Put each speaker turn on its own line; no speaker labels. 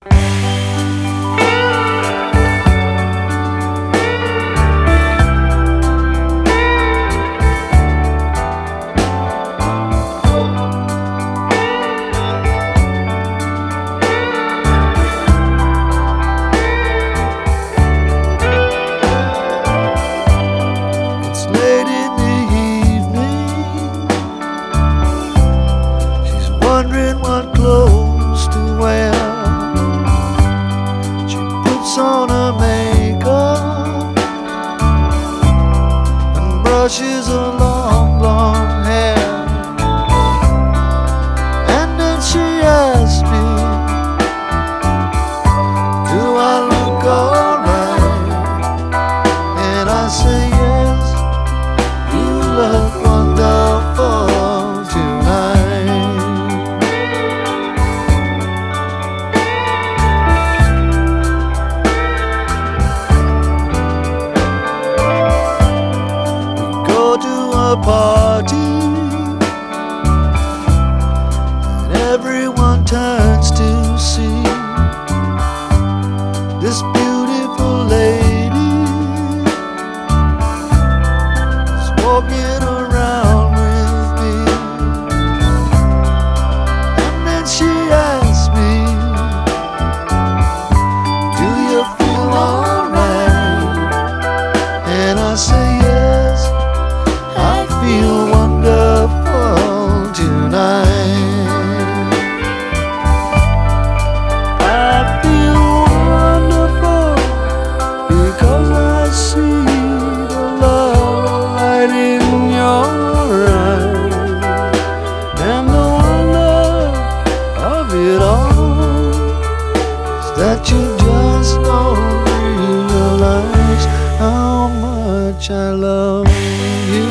It's late in the evening. She's wondering what clothes to wear. She puts on her makeup and brushes her long blonde hair. And then she asks me, do I look alright? And I say yes, you look wonderful tonight. We go to a party and everyone turns to see this beautiful lady is walking around with me. And then she asks me, do you feel alright? And I say yes, I feel wonderful tonight. I feel wonderful because I see the love light in your eyes, and the wonder of it all is that you just don't realize how much I love you.